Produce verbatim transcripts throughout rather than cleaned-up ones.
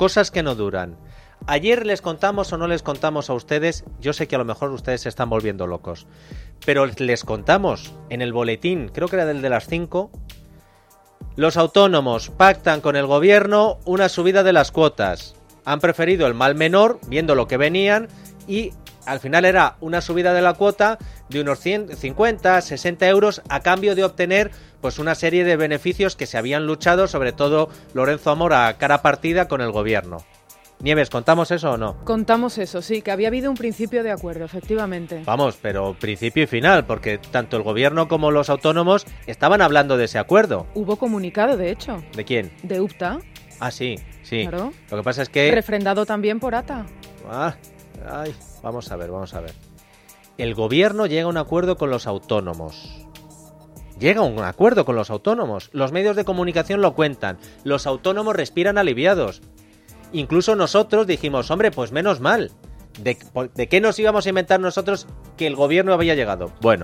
cosas que no duran. Ayer les contamos o no les contamos a ustedes, yo sé que a lo mejor ustedes se están volviendo locos, pero les contamos en el boletín, creo que era del de las cinco, los autónomos pactan con el gobierno una subida de las cuotas. Han preferido el mal menor, viendo lo que venían, y al final era una subida de la cuota de unos cincuenta, sesenta euros a cambio de obtener pues una serie de beneficios que se habían luchado, sobre todo Lorenzo Amor, a cara partida con el gobierno. Nieves, ¿contamos eso o no? Contamos eso, sí, que había habido un principio de acuerdo, efectivamente. Vamos, pero principio y final, porque tanto el gobierno como los autónomos estaban hablando de ese acuerdo. Hubo comunicado, de hecho. ¿De quién? De UPTA. Ah, sí, sí. Claro. Lo que pasa es que... Refrendado también por ATA. Ah, ay, vamos a ver, vamos a ver. El gobierno llega a un acuerdo con los autónomos. Llega a un acuerdo con los autónomos. Los medios de comunicación lo cuentan. Los autónomos respiran aliviados. Incluso nosotros dijimos, hombre, pues menos mal. ¿De, ¿De qué nos íbamos a inventar nosotros que el gobierno había llegado? Bueno,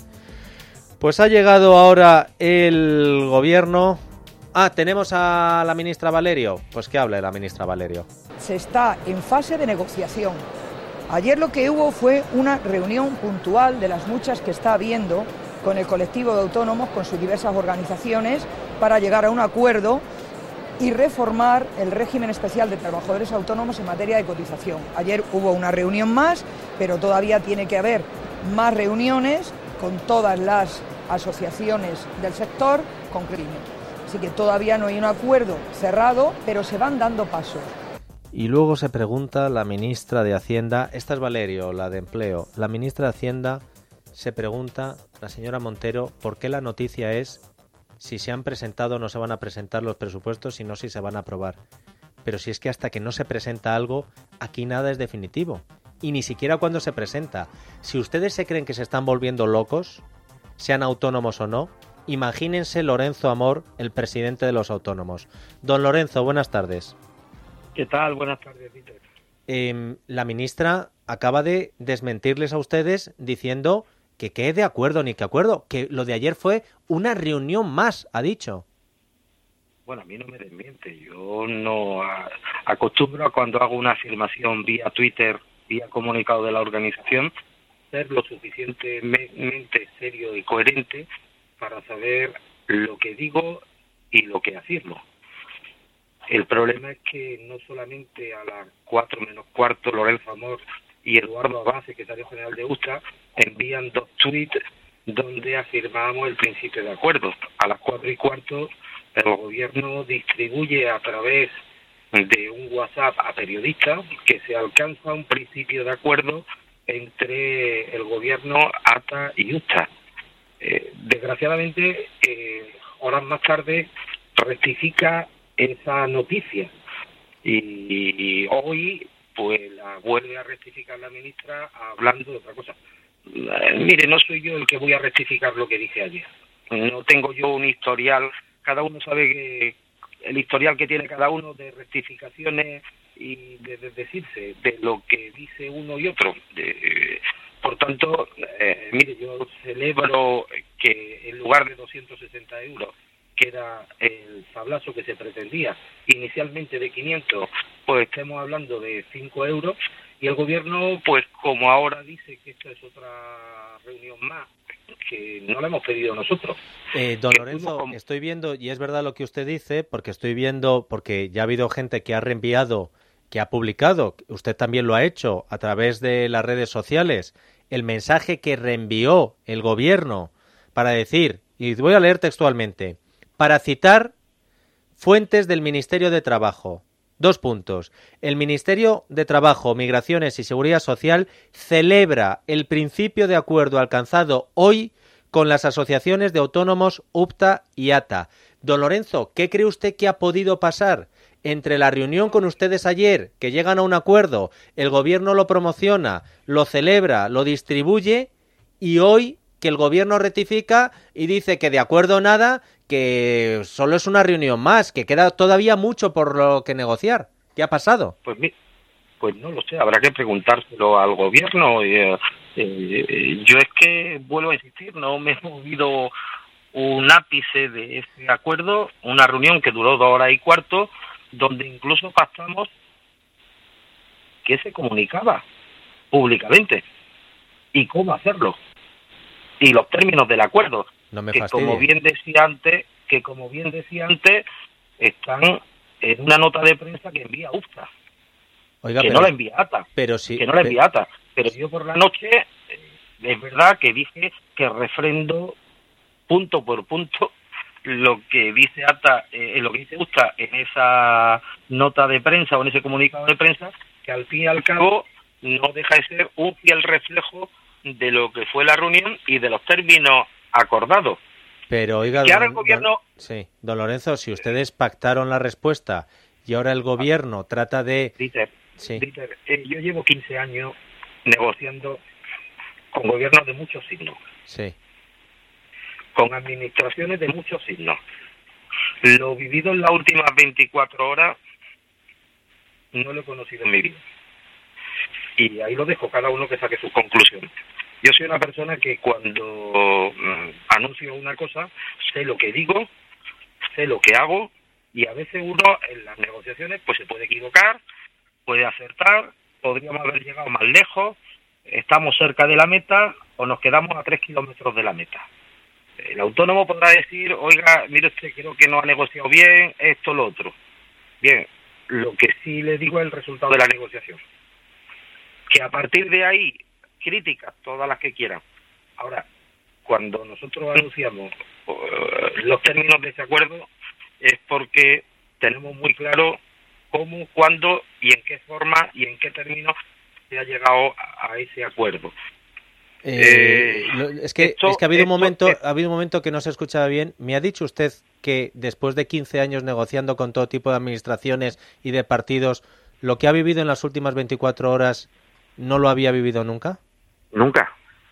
pues ha llegado ahora el gobierno. Ah, tenemos a la ministra Valerio. Pues que hable la ministra Valerio. Se está en fase de negociación. Ayer lo que hubo fue una reunión puntual de las muchas que está habiendo con el colectivo de autónomos, con sus diversas organizaciones, para llegar a un acuerdo y reformar el régimen especial de trabajadores autónomos en materia de cotización. Ayer hubo una reunión más, pero todavía tiene que haber más reuniones con todas las asociaciones del sector con Gremio. Así que todavía no hay un acuerdo cerrado, pero se van dando pasos. Y luego se pregunta la ministra de Hacienda, esta es Valerio, la de Empleo, la ministra de Hacienda se pregunta, la señora Montero, ¿por qué la noticia es si se han presentado o no se van a presentar los presupuestos, sino si se van a aprobar? Pero si es que hasta que no se presenta algo, aquí nada es definitivo. Y ni siquiera cuando se presenta. Si ustedes se creen que se están volviendo locos, sean autónomos o no, imagínense Lorenzo Amor, el presidente de los autónomos. Don Lorenzo, buenas tardes. ¿Qué tal? Buenas tardes, Peter. Eh, la ministra acaba de desmentirles a ustedes diciendo que qué de acuerdo ni qué acuerdo, que lo de ayer fue una reunión más, ha dicho. Bueno, a mí no me desmiente. Yo no a, acostumbro a cuando hago una afirmación vía Twitter, vía comunicado de la organización, ser lo suficientemente serio y coherente para saber lo que digo y lo que afirmo. El problema es que no solamente a las cuatro menos cuarto Lorenzo Amor y Eduardo Abad, secretario general de UPTA, envían dos tweets donde afirmamos el principio de acuerdo. A las cuatro y cuarto el gobierno distribuye a través de un WhatsApp a periodistas que se alcanza un principio de acuerdo entre el gobierno, ATA y UPTA. Eh, desgraciadamente, eh, horas más tarde rectifica esa noticia y, y hoy pues la vuelve a rectificar la ministra hablando de otra cosa. Eh, mire, no soy yo el que voy a rectificar lo que dije ayer. No tengo yo un historial, cada uno sabe que el historial que tiene cada uno de rectificaciones y de, de decirse de lo que dice uno y otro. De, por tanto, eh, mire, yo celebro que en lugar de doscientos sesenta euros, que era el sablazo que se pretendía inicialmente de quinientos, pues estemos hablando de cinco euros, y el gobierno, pues como ahora dice que esto es otra reunión más, que no la hemos pedido nosotros. Eh, don Lorenzo, como... estoy viendo, y es verdad lo que usted dice, porque estoy viendo, porque ya ha habido gente que ha reenviado, que ha publicado, usted también lo ha hecho a través de las redes sociales, el mensaje que reenvió el gobierno para decir, y voy a leer textualmente, para citar fuentes del Ministerio de Trabajo. Dos puntos. El Ministerio de Trabajo, Migraciones y Seguridad Social celebra el principio de acuerdo alcanzado hoy con las asociaciones de autónomos UPTA y ATA. Don Lorenzo, ¿qué cree usted que ha podido pasar entre la reunión con ustedes ayer, que llegan a un acuerdo, el gobierno lo promociona, lo celebra, lo distribuye, y hoy que el gobierno rectifica y dice que de acuerdo nada, que solo es una reunión más, que queda todavía mucho por lo que negociar? ¿Qué ha pasado? Pues, pues no lo sé, habrá que preguntárselo al gobierno. Eh, eh, yo es que, vuelvo a insistir, no me he movido un ápice de ese acuerdo, una reunión que duró dos horas y cuarto, donde incluso pactamos qué se comunicaba públicamente y cómo hacerlo y los términos del acuerdo, no me que fastidie. como bien decía antes, que como bien decía antes, están en una nota de prensa que envía U F T A. Oiga, que pero, no la envía A T A, pero sí, que no la pero, envía A T A, pero yo por la noche eh, es verdad que dije que refrendo punto por punto lo que dice A T A, eh, lo que dice U F T A en esa nota de prensa o en ese comunicado de prensa, que al fin y al cabo no deja de ser un fiel reflejo de lo que fue la reunión y de los términos acordados. Pero oiga, que ahora don, el gobierno... don, sí, don Lorenzo, si ustedes pactaron la respuesta y ahora el gobierno trata de... Dieter, sí. Dieter, eh, yo llevo quince años negociando con gobiernos de muchos signos. Sí. Con administraciones de muchos signos. Lo vivido en las últimas veinticuatro horas no lo he conocido en mi vida. Y ahí lo dejo, cada uno que saque sus conclusiones. Yo soy una persona que cuando mm, anuncio una cosa, sé lo que digo, sé lo que hago, y a veces uno en las negociaciones pues se puede equivocar, puede acertar, podríamos haber llegado más lejos, estamos cerca de la meta o nos quedamos a tres kilómetros de la meta. El autónomo podrá decir, oiga, mire usted, creo que no ha negociado bien, esto, lo otro. Bien, lo que sí le digo es el resultado de la negociación. Que a partir de ahí, críticas, todas las que quieran. Ahora, cuando nosotros anunciamos uh, los términos de ese acuerdo, es porque tenemos muy claro cómo, cuándo y en qué forma y en qué términos se ha llegado a, a ese acuerdo. Eh, Eh, lo, es que esto, es que ha habido esto, un momento esto, ha habido un momento que no se escuchaba bien. Me ha dicho usted que después de quince años negociando con todo tipo de administraciones y de partidos, lo que ha vivido en las últimas veinticuatro horas no lo había vivido nunca. Nunca.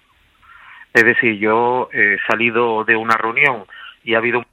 Es decir, yo he salido de una reunión y ha habido...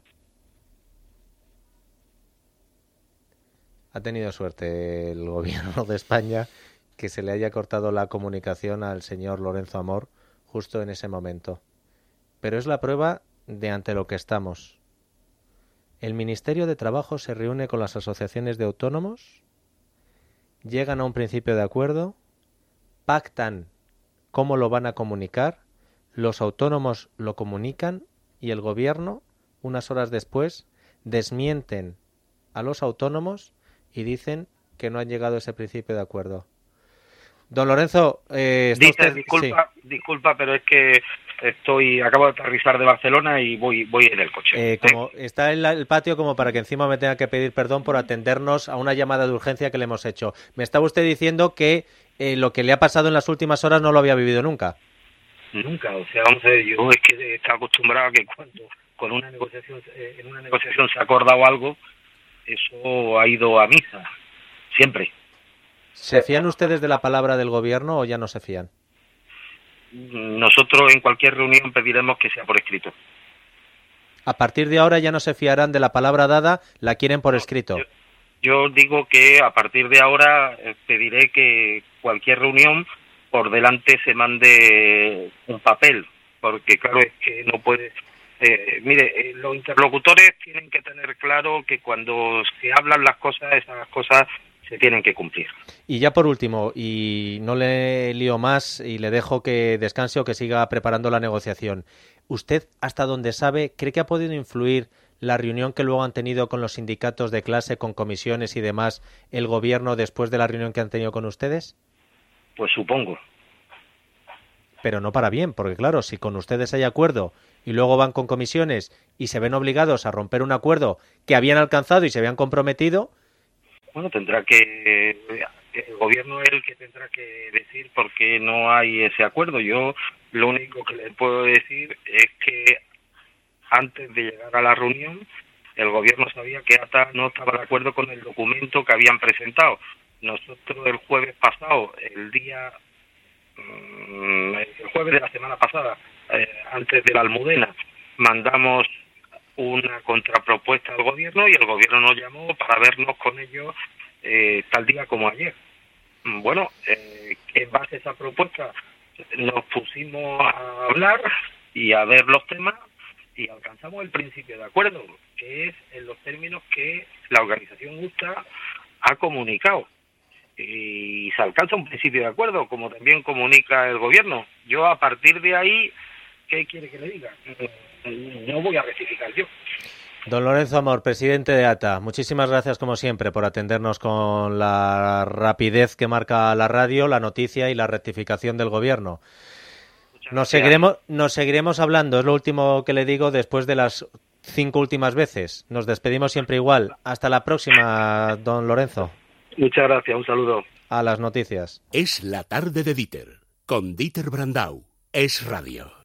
Ha tenido suerte el gobierno de España que se le haya cortado la comunicación al señor Lorenzo Amor justo en ese momento. Pero es la prueba de ante lo que estamos. El Ministerio de Trabajo se reúne con las asociaciones de autónomos, llegan a un principio de acuerdo, pactan cómo lo van a comunicar, los autónomos lo comunican y el gobierno, unas horas después, desmienten a los autónomos y dicen que no han llegado a ese principio de acuerdo. Don Lorenzo, eh, ¿está Dieter, usted? disculpa, sí. disculpa, pero es que estoy, acabo de aterrizar de Barcelona y voy, voy en el coche. Eh, como ¿Eh? Está en la, el patio como para que encima me tenga que pedir perdón por atendernos a una llamada de urgencia que le hemos hecho. Me estaba usted diciendo que eh, lo que le ha pasado en las últimas horas no lo había vivido nunca. Nunca, o sea, vamos a ver, yo es que está acostumbrado a que cuando con una negociación, eh, en una negociación se ha acordado algo, eso ha ido a misa, siempre. ¿Se fían ustedes de la palabra del gobierno o ya no se fían? Nosotros en cualquier reunión pediremos que sea por escrito. A partir de ahora ya no se fiarán de la palabra dada, la quieren por escrito. Yo, yo digo que a partir de ahora pediré que cualquier reunión por delante se mande un papel, porque claro, es que no puede... Eh, mire, eh, los interlocutores tienen que tener claro que cuando se hablan las cosas, esas cosas se tienen que cumplir. Y ya por último, y no le lío más y le dejo que descanse o que siga preparando la negociación. ¿Usted, hasta donde sabe, cree que ha podido influir la reunión que luego han tenido con los sindicatos de clase, con comisiones y demás, el gobierno después de la reunión que han tenido con ustedes? Pues supongo. Pero no para bien, porque claro, si con ustedes hay acuerdo y luego van con comisiones y se ven obligados a romper un acuerdo que habían alcanzado y se habían comprometido... Bueno, tendrá que... El gobierno es el que tendrá que decir por qué no hay ese acuerdo. Yo lo único que le puedo decir es que antes de llegar a la reunión, el gobierno sabía que A T A no estaba de acuerdo con el documento que habían presentado. Nosotros el jueves pasado, el día... el jueves de la semana pasada, eh, antes de la Almudena, mandamos una contrapropuesta al gobierno y el gobierno nos llamó para vernos con ellos eh, tal día como ayer. Bueno, eh, en base a esa propuesta nos pusimos a hablar y a ver los temas y alcanzamos el principio de acuerdo, que es en los términos que la organización justa ha comunicado. Y se alcanza un principio de acuerdo, como también comunica el gobierno. Yo, a partir de ahí, ¿qué quiere que le diga? No voy a rectificar yo. Don Lorenzo Amor, presidente de A T A, muchísimas gracias como siempre por atendernos con la rapidez que marca la radio, la noticia y la rectificación del gobierno. Nos seguiremos, nos seguiremos hablando, es lo último que le digo después de las cinco últimas veces. Nos despedimos siempre igual. Hasta la próxima, don Lorenzo. Muchas gracias, un saludo. A las noticias. Es la tarde de Dieter, con Dieter Brandau. Es radio.